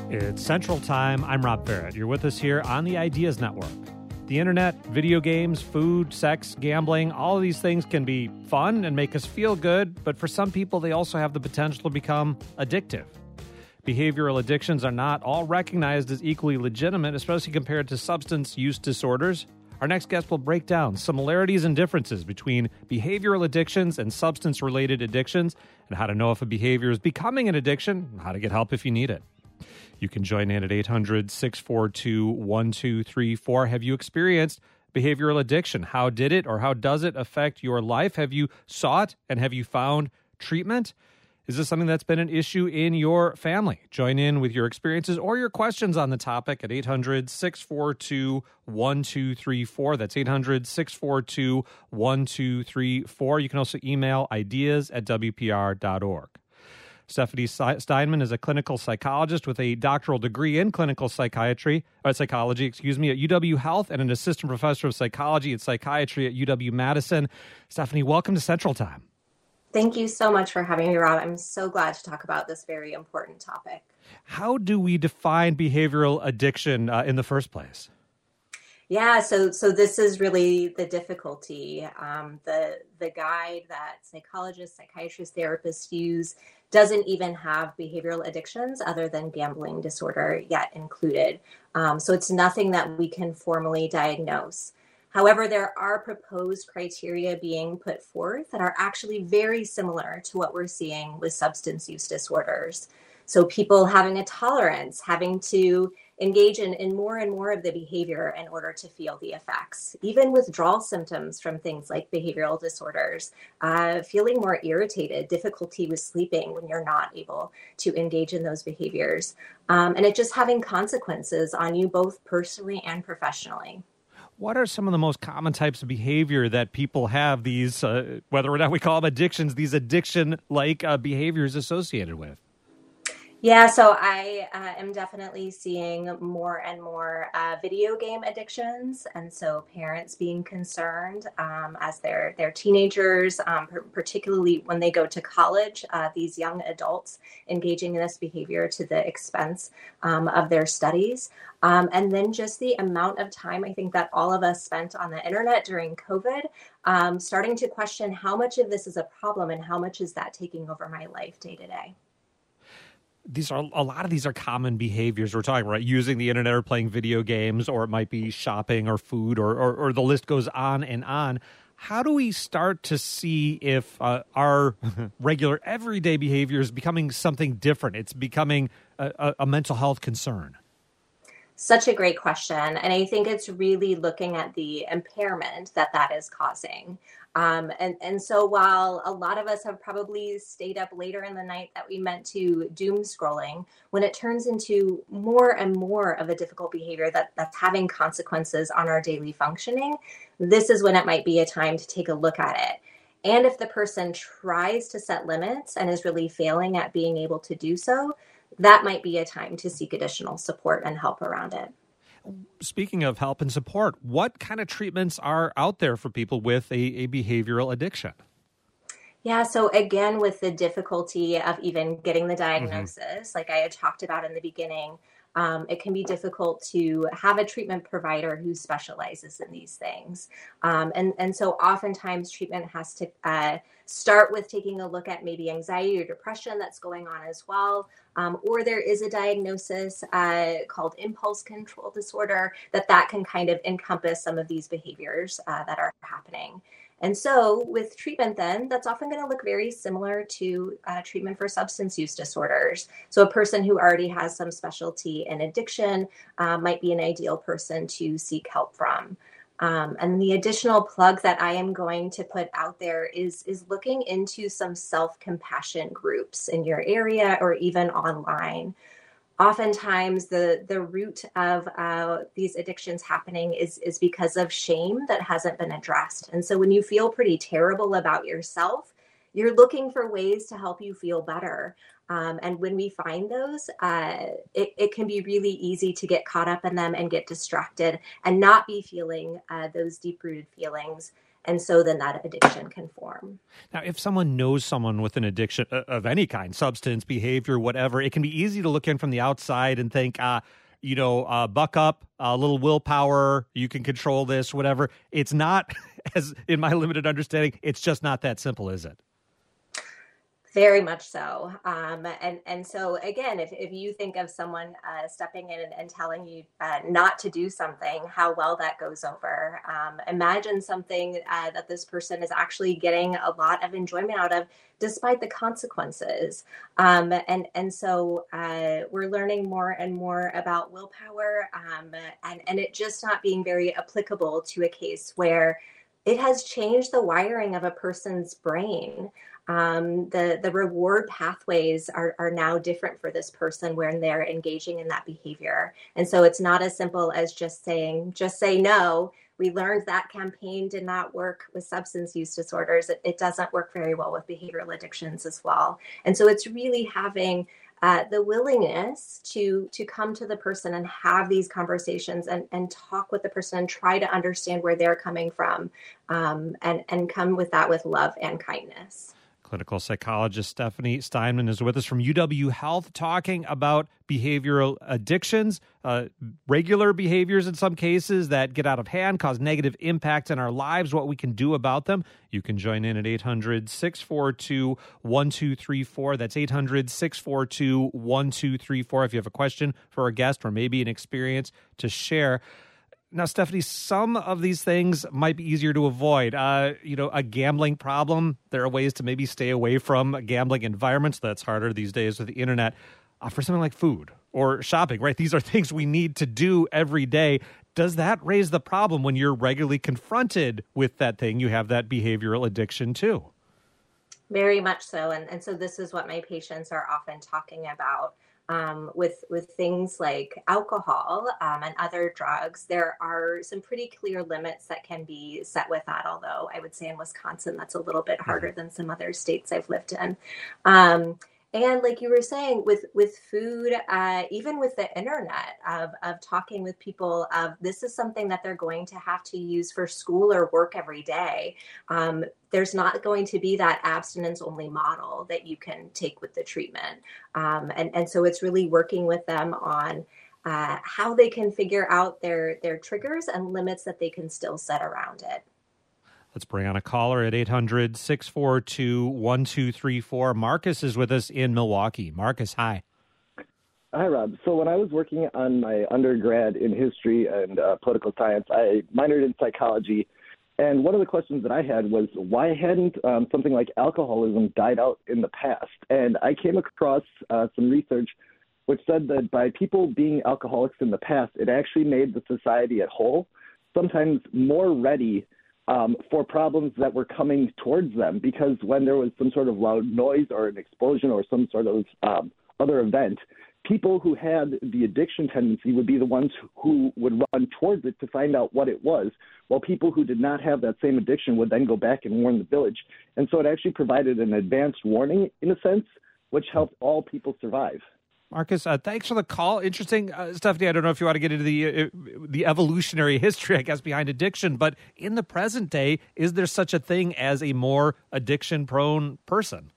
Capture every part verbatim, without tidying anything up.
It's Central Time. I'm Rob Barrett. You're with us here on the Ideas Network. The internet, video games, food, sex, gambling, all of these things can be fun and make us feel good, but for some people, they also have the potential to become addictive. Behavioral addictions are not all recognized as equally legitimate, especially compared to substance use disorders. Our next guest will break down similarities and differences between behavioral addictions and substance-related addictions, and how to know if a behavior is becoming an addiction, and how to get help if you need it. You can join in at eight hundred, six four two, one two three four. Have you experienced behavioral addiction? How did it or how does it affect your life? Have you sought and have you found treatment? Is this something that's been an issue in your family? Join in with your experiences or your questions on the topic at eight hundred, six four two, one two three four. That's eight hundred, six four two, one two three four. You can also email ideas at w p r dot org. Stephanie Steinman is a clinical psychologist with a doctoral degree in clinical psychiatry, or psychology, excuse me, at U W Health and an assistant professor of psychology and psychiatry at U W Madison. Stephanie, welcome to Central Time. Thank you so much for having me, Rob. I'm so glad to talk about this very important topic. How do we define behavioral addiction uh, in the first place? Yeah, so so this is really the difficulty. Um, the the guide that psychologists, psychiatrists, therapists use doesn't even have behavioral addictions other than gambling disorder yet included. Um, so it's nothing that we can formally diagnose. However, there are proposed criteria being put forth that are actually very similar to what we're seeing with substance use disorders. So people having a tolerance, having to engage in, in more and more of the behavior in order to feel the effects. Even withdrawal symptoms from things like behavioral disorders, uh, feeling more irritated, difficulty with sleeping when you're not able to engage in those behaviors, um, and it just having consequences on you both personally and professionally. What are some of the most common types of behavior that people have these, uh, whether or not we call them addictions, these addiction-like uh, behaviors associated with? Yeah, so I uh, am definitely seeing more and more uh, video game addictions, and so parents being concerned um, as their their teenagers, um, p- particularly when they go to college, uh, these young adults engaging in this behavior to the expense um, of their studies. Um, and then just the amount of time I think that all of us spent on the internet during COVID, um, starting to question how much of this is a problem and how much is that taking over my life day to day. These are a lot of these are common behaviors we're talking about, right? Using the internet or playing video games, or it might be shopping or food, or or, or the list goes on and on. How do we start to see if uh, our regular everyday behavior is becoming something different? It's becoming a, a, a mental health concern. Such a great question. And I think it's really looking at the impairment that that is causing. Um, and, and so while a lot of us have probably stayed up later in the night that we meant to doom scrolling, when it turns into more and more of a difficult behavior that, that's having consequences on our daily functioning, this is when it might be a time to take a look at it. And if the person tries to set limits and is really failing at being able to do so, that might be a time to seek additional support and help around it. Speaking of help and support, what kind of treatments are out there for people with a, a behavioral addiction? Yeah, so again, with the difficulty of even getting the diagnosis, mm-hmm. like I had talked about in the beginning, Um, it can be difficult to have a treatment provider who specializes in these things. Um, and, and so oftentimes treatment has to uh, start with taking a look at maybe anxiety or depression that's going on as well. Um, or there is a diagnosis uh, called impulse control disorder that that can kind of encompass some of these behaviors uh, that are happening. And so with treatment then, that's often going to look very similar to uh, treatment for substance use disorders. So a person who already has some specialty in addiction uh, might be an ideal person to seek help from. Um, and the additional plug that I am going to put out there is, is looking into some self-compassion groups in your area or even online. Oftentimes the, the root of uh, these addictions happening is, is because of shame that hasn't been addressed. And so when you feel pretty terrible about yourself, you're looking for ways to help you feel better. Um, and when we find those, uh, it, it can be really easy to get caught up in them and get distracted and not be feeling uh, those deep-rooted feelings and so then that addiction can form. Now, if someone knows someone with an addiction of any kind, substance, behavior, whatever, it can be easy to look in from the outside and think, uh, you know, uh, buck up, a little willpower, you can control this, whatever. It's not, as in my limited understanding, it's just not that simple, is it? Very much so. Um, and, and so, again, if, if you think of someone uh, stepping in and, and telling you uh, not to do something, how well that goes over. Um, imagine something uh, that this person is actually getting a lot of enjoyment out of, despite the consequences. Um, and, and so uh, we're learning more and more about willpower, um, and, and it just not being very applicable to a case where it has changed the wiring of a person's brain. Um, the, the reward pathways are, are now different for this person when they're engaging in that behavior. And so it's not as simple as just saying, just say no. We learned that campaign did not work with substance use disorders. It, it doesn't work very well with behavioral addictions as well. And so it's really having uh, the willingness to, to come to the person and have these conversations and, and talk with the person and try to understand where they're coming from, um, and, and come with that with love and kindness. Clinical psychologist Stephanie Steinman is with us from U W Health, talking about behavioral addictions, uh, regular behaviors in some cases that get out of hand, cause negative impacts in our lives, what we can do about them. You can join in at eight hundred, six four two, one two three four. That's eight hundred, six four two, one two three four if you have a question for a guest or maybe an experience to share. Now, Stephanie, some of these things might be easier to avoid. Uh, you know, a gambling problem, there are ways to maybe stay away from gambling environments. That's harder these days with the internet. Uh, for something like food or shopping, right? These are things we need to do every day. Does that raise the problem when you're regularly confronted with that thing? You have that behavioral addiction too. Very much so. And, and so this is what my patients are often talking about. Um, with with things like alcohol um, and other drugs, there are some pretty clear limits that can be set with that, although I would say in Wisconsin, that's a little bit harder than some other states I've lived in. Um, and like you were saying, with, with food, uh, even with the internet, of, of talking with people of this is something that they're going to have to use for school or work every day. Um, there's not going to be that abstinence only model that you can take with the treatment. Um, and, and so it's really working with them on uh, how they can figure out their, their triggers and limits that they can still set around it. Let's bring on a caller at eight hundred, six four two, one two three four. Marcus is with us in Milwaukee. Marcus, hi. Hi, Rob. So when I was working on my undergrad in history and uh, political science, I minored in psychology. And one of the questions that I had was, why hadn't um, something like alcoholism died out in the past? And I came across uh, some research which said that by people being alcoholics in the past, it actually made the society at whole sometimes more ready Um, for problems that were coming towards them, because when there was some sort of loud noise or an explosion or some sort of um, other event, people who had the addiction tendency would be the ones who would run towards it to find out what it was, while people who did not have that same addiction would then go back and warn the village. And so it actually provided an advanced warning, in a sense, which helped all people survive. Marcus, uh, thanks for the call. Interesting. Uh, Stephanie, I don't know if you want to get into the uh, the evolutionary history, I guess, behind addiction, but in the present day, is there such a thing as a more addiction-prone person?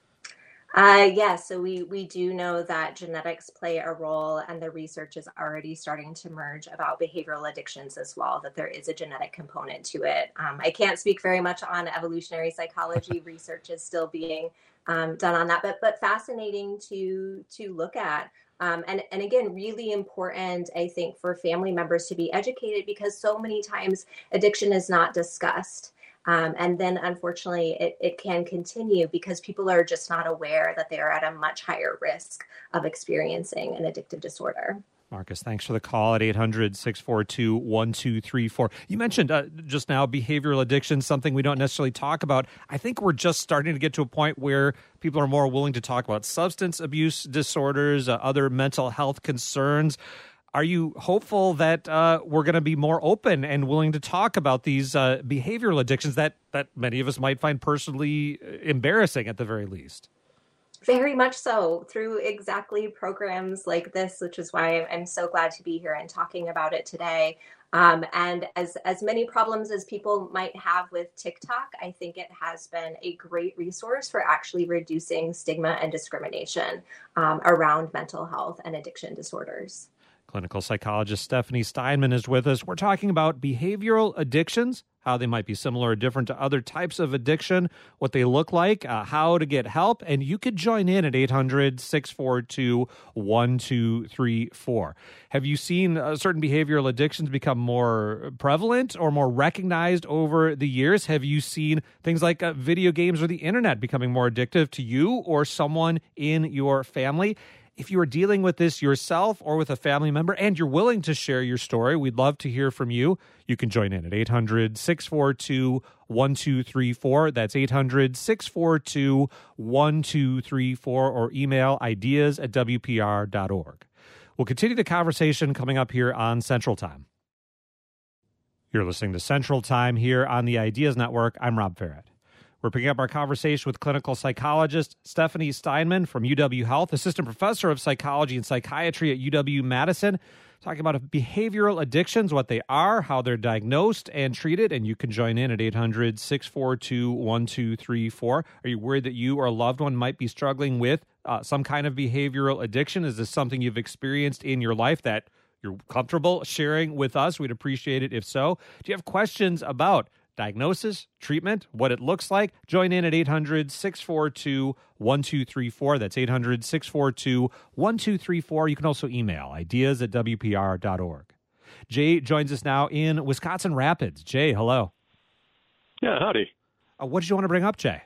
Uh, yes, so we, we do know that genetics play a role, and the research is already starting to emerge about behavioral addictions as well, that there is a genetic component to it. Um, I can't speak very much on evolutionary psychology. Research is still being um, done on that, but but fascinating to to look at. Um, and, and again, really important, I think, for family members to be educated, because so many times addiction is not discussed. Um, and then, unfortunately, it, it can continue because people are just not aware that they are at a much higher risk of experiencing an addictive disorder. Marcus, thanks for the call at eight hundred, six four two, one two three four. You mentioned uh, just now behavioral addiction, something we don't necessarily talk about. I think we're just starting to get to a point where people are more willing to talk about substance abuse disorders, uh, other mental health concerns. Are you hopeful that uh, we're going to be more open and willing to talk about these uh, behavioral addictions that, that many of us might find personally embarrassing at the very least? Very much so, through exactly programs like this, which is why I'm so glad to be here and talking about it today. Um, and as, as many problems as people might have with TikTok, I think it has been a great resource for actually reducing stigma and discrimination um, around mental health and addiction disorders. Clinical psychologist Stephanie Steinman is with us. We're talking about behavioral addictions, how they might be similar or different to other types of addiction, what they look like, uh, how to get help. And you could join in at eight hundred, six four two, one two three four. Have you seen uh, certain behavioral addictions become more prevalent or more recognized over the years? Have you seen things like uh, video games or the internet becoming more addictive to you or someone in your family? If you are dealing with this yourself or with a family member and you're willing to share your story, we'd love to hear from you. You can join in at eight hundred, six four two, one two three four. That's eight hundred, six four two, one two three four, or email ideas at w p r dot org. We'll continue the conversation coming up here on Central Time. You're listening to Central Time here on the Ideas Network. I'm Rob Ferret. We're picking up our conversation with clinical psychologist Stephanie Steinman from U W Health, assistant professor of psychology and psychiatry at U W-Madison, talking about behavioral addictions, what they are, how they're diagnosed and treated. And you can join in at eight hundred, six four two, one two three four. Are you worried that you or a loved one might be struggling with uh, some kind of behavioral addiction? Is this something you've experienced in your life that you're comfortable sharing with us? We'd appreciate it if so. Do you have questions about diagnosis, treatment, what it looks like? Join in at eight hundred, six four two, one two three four. That's eight hundred, six four two, one two three four. You can also email ideas at w p r dot org. Jay joins us now in Wisconsin Rapids. Jay, hello. Yeah, howdy. Uh, what did you want to bring up, Jay?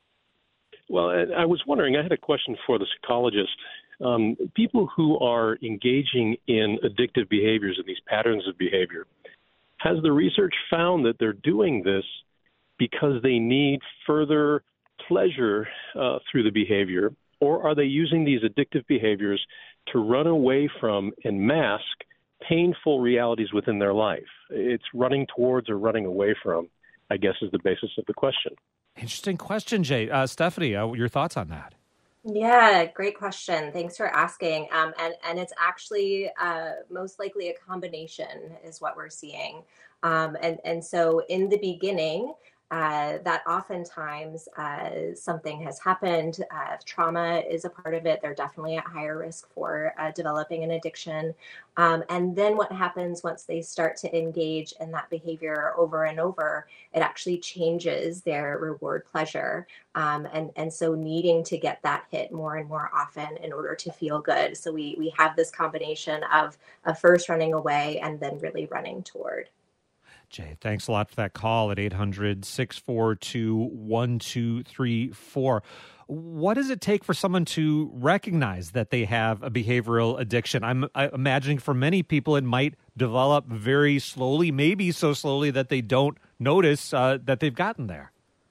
Well, I was wondering, I had a question for the psychologist. Um, people who are engaging in addictive behaviors and these patterns of behavior, has the research found that they're doing this because they need further pleasure uh, through the behavior, or are they using these addictive behaviors to run away from and mask painful realities within their life? It's running towards or running away from, I guess, is the basis of the question. Interesting question, Jay. Uh, Stephanie, uh, your thoughts on that? Yeah, great question. Thanks for asking. Um, and, and it's actually uh, most likely a combination is what we're seeing. Um, and, and so in the beginning, uh, that oftentimes uh, something has happened. Uh, if trauma is a part of it, they're definitely at higher risk for uh, developing an addiction. Um, and then what happens once they start to engage in that behavior over and over, it actually changes their reward pleasure. Um, and, and so needing to get that hit more and more often in order to feel good. So we, we have this combination of, of first running away and then really running toward. Jay, thanks a lot for that call at eight hundred, six four two, one two three four. What does it take for someone to recognize that they have a behavioral addiction? I'm, I'm imagining for many people it might develop very slowly, maybe so slowly that they don't notice uh, that they've gotten there.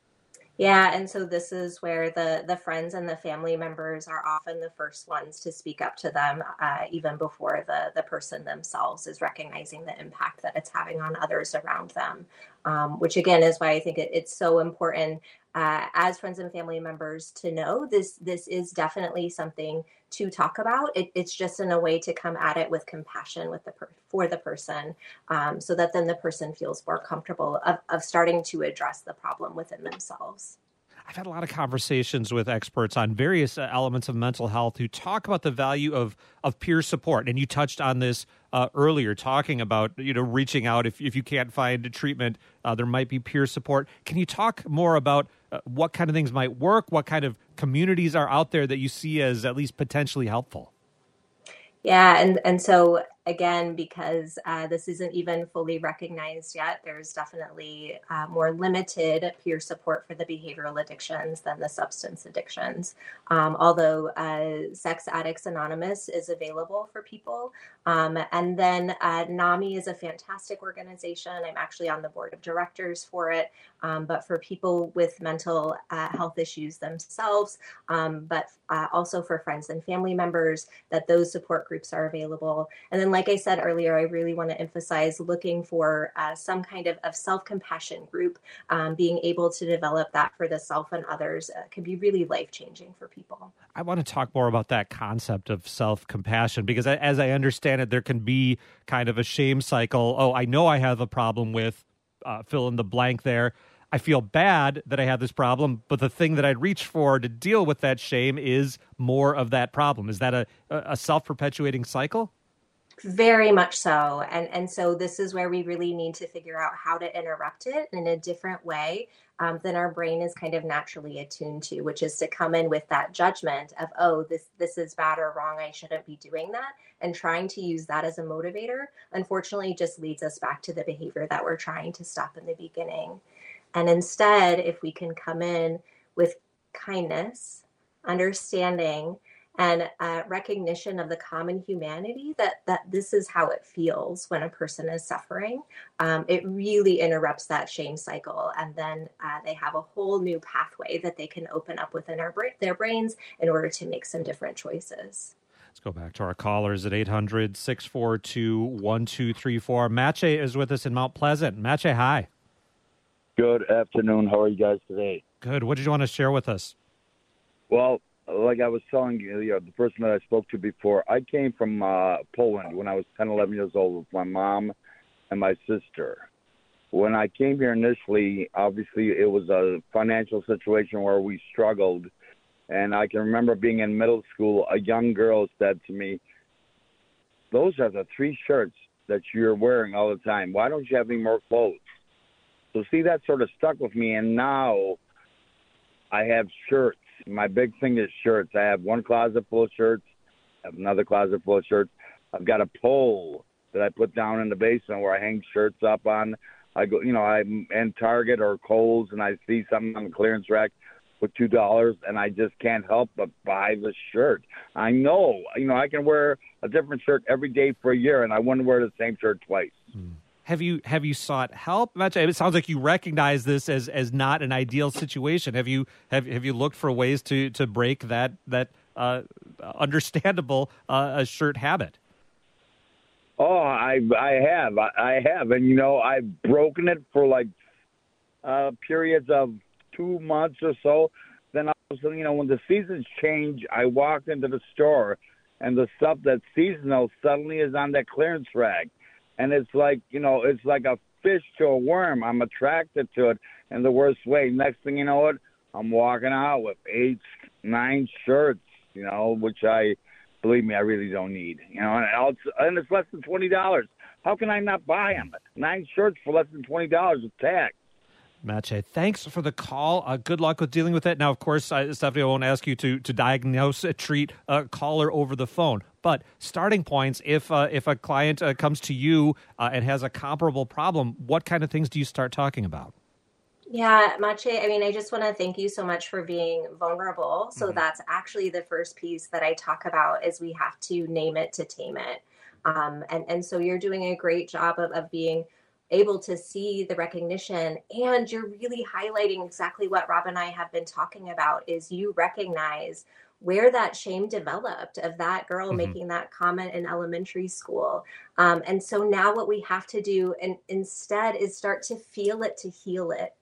Yeah, and so this is where the, the friends and the family members are often the first ones to speak up to them, uh, even before the, the person themselves is recognizing the impact that it's having on others around them, um, which again is why I think it, it's so important uh, as friends and family members to know this, this is definitely something to talk about. It, it's just in a way to come at it with compassion with the per, for the person, um, so that then the person feels more comfortable of, of starting to address the problem within themselves. I've had a lot of conversations with experts on various uh, elements of mental health who talk about the value of of peer support. And you touched on this uh, earlier, talking about, you know, reaching out. If, if you can't find a treatment, uh, there might be peer support. Can you talk more about uh, what kind of things might work? What kind of communities are out there that you see as at least potentially helpful? Yeah, and, and so again, because uh, this isn't even fully recognized yet, there's definitely uh, more limited peer support for the behavioral addictions than the substance addictions. Um, although uh, Sex Addicts Anonymous is available for people. Um, and then uh, NAMI is a fantastic organization. I'm actually on the board of directors for it. Um, but for people with mental uh, health issues themselves, um, but uh, also for friends and family members, that those support groups are available. And then and like I said earlier, I really want to emphasize looking for uh, some kind of, of self-compassion group. Um, being able to develop that for the self and others uh, can be really life-changing for people. I want to talk more about that concept of self-compassion, because as I understand it, there can be kind of a shame cycle. Oh, I know I have a problem with uh, fill in the blank there. I feel bad that I have this problem, but the thing that I'd reach for to deal with that shame is more of that problem. Is that a, a self-perpetuating cycle? Very much so. And and so this is where we really need to figure out how to interrupt it in a different way um, than our brain is kind of naturally attuned to, which is to come in with that judgment of, oh, this this is bad or wrong, I shouldn't be doing that. And trying to use that as a motivator, unfortunately, just leads us back to the behavior that we're trying to stop in the beginning. And instead, if we can come in with kindness, understanding, and uh, recognition of the common humanity that that this is how it feels when a person is suffering, um, it really interrupts that shame cycle. And then uh, they have a whole new pathway that they can open up within our bra- their brains in order to make some different choices. Let's go back to our callers at eight hundred, six four two, one two three four. Mache is with us in Mount Pleasant. Mache, hi. Good afternoon. How are you guys today? Good. What did you want to share with us? Well, like I was telling you, you know, the person that I spoke to before, I came from uh, Poland when I was ten, eleven years old with my mom and my sister. When I came here initially, obviously it was a financial situation where we struggled. And I can remember being in middle school, a young girl said to me, those are the three shirts that you're wearing all the time. Why don't you have any more clothes? So see, that sort of stuck with me. And now I have shirts. My big thing is shirts. I have one closet full of shirts. I have another closet full of shirts. I've got a pole that I put down in the basement where I hang shirts up on. I go, you know, I'm in Target or Kohl's and I see something on the clearance rack for two dollars and I just can't help but buy the shirt. I know, you know, I can wear a different shirt every day for a year and I wouldn't wear the same shirt twice. Hmm. Have you have you sought help? It sounds like you recognize this as, as not an ideal situation. Have you have have you looked for ways to, to break that that uh, understandable uh, shirt habit? Oh, I I have I, I have, and you know I've broken it for like uh, periods of two months or so. Then all of a sudden, you know, when the seasons change, I walked into the store, and the stuff that's seasonal suddenly is on that clearance rack. And it's like, you know, it's like a fish to a worm. I'm attracted to it in the worst way. Next thing you know it, I'm walking out with eight, nine shirts, you know, which I, believe me, I really don't need. You know, and, I'll, and it's less than twenty dollars. How can I not buy them? Nine shirts for less than twenty dollars with tax. Mache, thanks for the call. Uh, good luck with dealing with it. Now, of course, uh, Stephanie, I won't ask you to to diagnose, uh, treat a caller over the phone. But starting points, if uh, if a client uh, comes to you uh, and has a comparable problem, what kind of things do you start talking about? Yeah, Mache, I mean, I just want to thank you so much for being vulnerable. So mm-hmm. that's actually the first piece that I talk about is we have to name it to tame it. Um, and, and so you're doing a great job of, of being able to see the recognition, and you're really highlighting exactly what Rob and I have been talking about is you recognize where that shame developed of that girl mm-hmm. making that comment in elementary school. Um, and so now what we have to do and instead is start to feel it to heal it.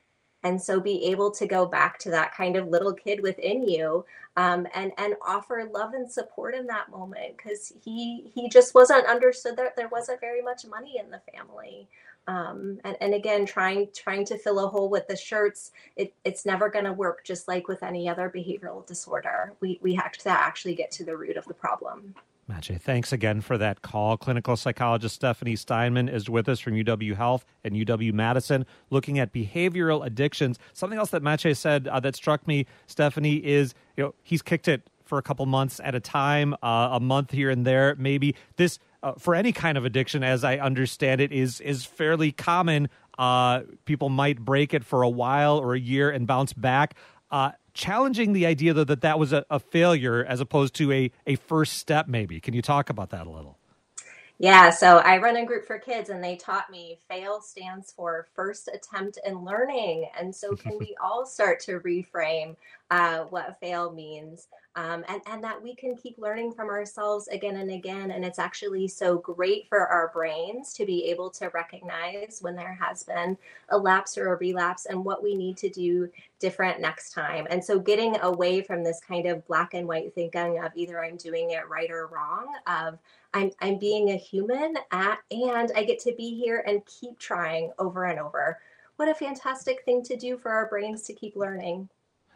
And so be able to go back to that kind of little kid within you um, and, and offer love and support in that moment because he he just wasn't understood that there wasn't very much money in the family. Um, and, and again, trying trying to fill a hole with the shirts, it, it's never going to work, just like with any other behavioral disorder. We, we have to actually get to the root of the problem. Mache, thanks again for that call. Clinical psychologist Stephanie Steinman is with us from U W Health and U W Madison, looking at behavioral addictions. Something else that Mache said uh, that struck me, Stephanie, is you know he's kicked it for a couple months at a time, uh, a month here and there. Maybe this, uh, for any kind of addiction, as I understand it, is is fairly common. Uh, people might break it for a while or a year and bounce back. Uh, challenging the idea, though, that that was a, a failure as opposed to a, a first step, maybe. Can you talk about that a little? Yeah, so I run a group for kids, and they taught me FAIL stands for first attempt in learning. And so can we all start to reframe uh, what FAIL means? Um, and, and that we can keep learning from ourselves again and again. And it's actually so great for our brains to be able to recognize when there has been a lapse or a relapse and what we need to do different next time. And so getting away from this kind of black and white thinking of either I'm doing it right or wrong, of I'm, I'm being a human at, and I get to be here and keep trying over and over. What a fantastic thing to do for our brains to keep learning.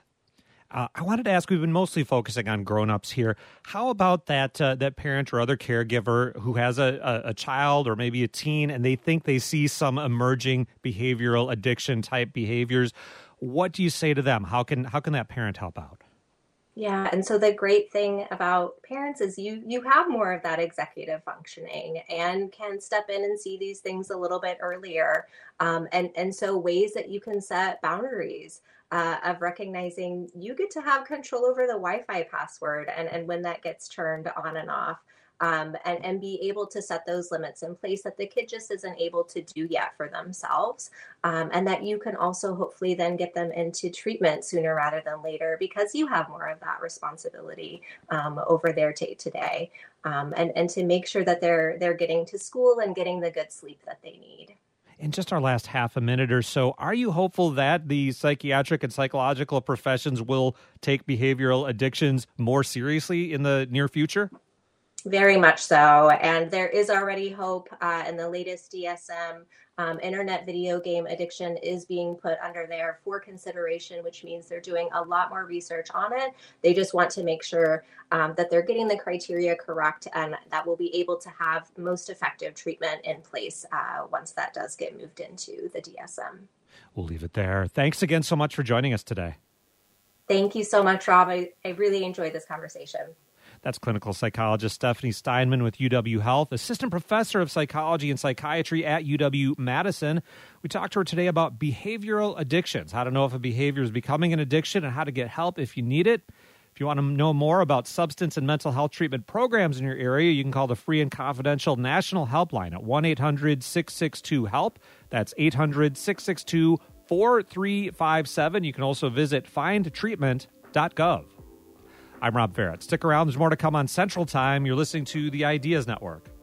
Uh, I wanted to ask, we've been mostly focusing on grown-ups here. How about that uh, that parent or other caregiver who has a, a, a child or maybe a teen and they think they see some emerging behavioral addiction type behaviors? What do you say to them? How can how can that parent help out? Yeah, and so the great thing about parents is you you have more of that executive functioning and can step in and see these things a little bit earlier. Um, and, and so ways that you can set boundaries uh, of recognizing you get to have control over the Wi-Fi password and, and when that gets turned on and off. Um, and, and be able to set those limits in place that the kid just isn't able to do yet for themselves. Um, and that you can also hopefully then get them into treatment sooner rather than later because you have more of that responsibility um, over their day to day. Um, and, and to make sure that they're they're getting to school and getting the good sleep that they need. In just our last half a minute or so, are you hopeful that the psychiatric and psychological professions will take behavioral addictions more seriously in the near future? Very much so. And there is already hope uh, in the latest D S M. Um, internet video game addiction is being put under there for consideration, which means they're doing a lot more research on it. They just want to make sure um, that they're getting the criteria correct and that we'll be able to have most effective treatment in place uh, once that does get moved into the D S M. We'll leave it there. Thanks again so much for joining us today. Thank you so much, Rob. I, I really enjoyed this conversation. That's clinical psychologist Stephanie Steinman with U W Health, assistant professor of psychology and psychiatry at U W-Madison. We talked to her today about behavioral addictions, how to know if a behavior is becoming an addiction and how to get help if you need it. If you want to know more about substance and mental health treatment programs in your area, you can call the free and confidential national helpline at one eight hundred six six two HELP. That's eight hundred six six two four three five seven. You can also visit find treatment dot gov. I'm Rob Ferret. Stick around. There's more to come on Central Time. You're listening to the Ideas Network.